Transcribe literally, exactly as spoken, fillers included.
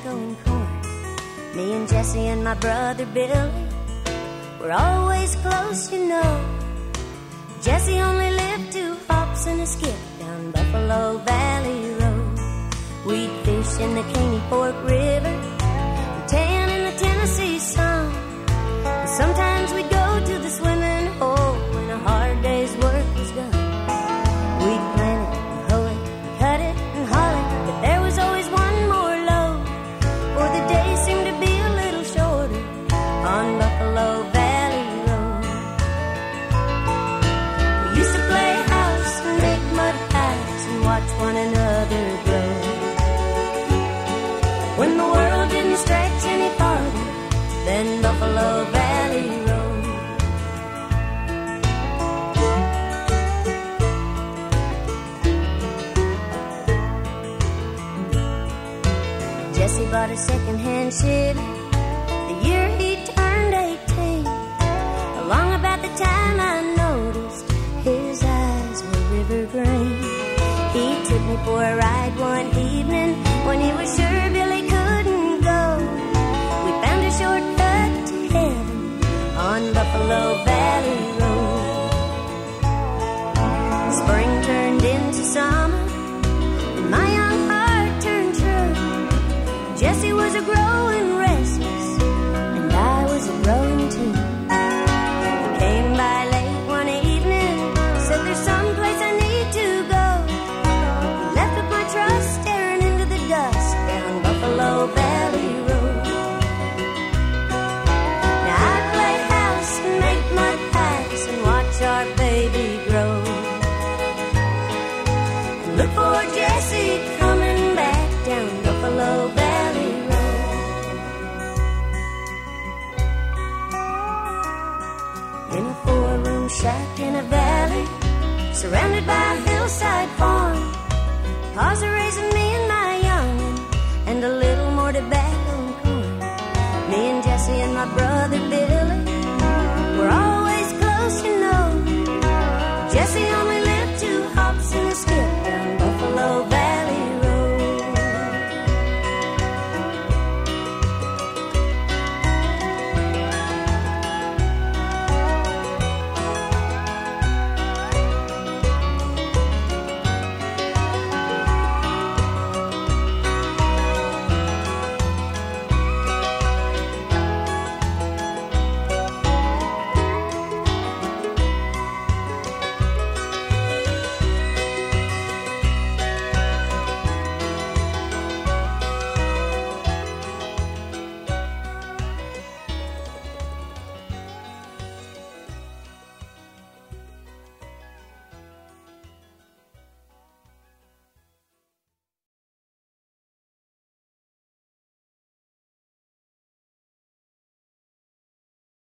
sowing corn. Me and Jesse and my brother Billy were always close, you know. Jesse only lived two hops and a skip down Buffalo Valley Road. We'd fish in the Caney Fork River and tan in the Tennessee sun. And sometimes we'd go to the swimming hole when a hard day's work was done. We'd plant it and hoe it, and cut it and haul it, but there was always one more load, for the day seemed to be a little shorter on Buffalo Valley Road. We used to play house and make mud pies and watch one another grow. When the world didn't stretch any farther than Buffalo Valley Road. Jesse bought a second-hand Chevy the year he turned eighteen. Along about the time I noticed his eyes were river green. He took me for a ride one evening when he was sure Billy couldn't go. We found a shortcut to heaven on Buffalo Valley Road. Spring turned into summer and my young heart turned true. Jesse was a growing restless and I was a growing too. He came by late one evening, said there's some place I need to go. He left with my trust staring into the dust down Buffalo Valley Road. Now I'd play house and make mud pies and watch our baby grow. And look for Jesse coming back down Buffalo Valley Road. In a four-room shack in a valley, surrounded by a hillside farm, paws are raising me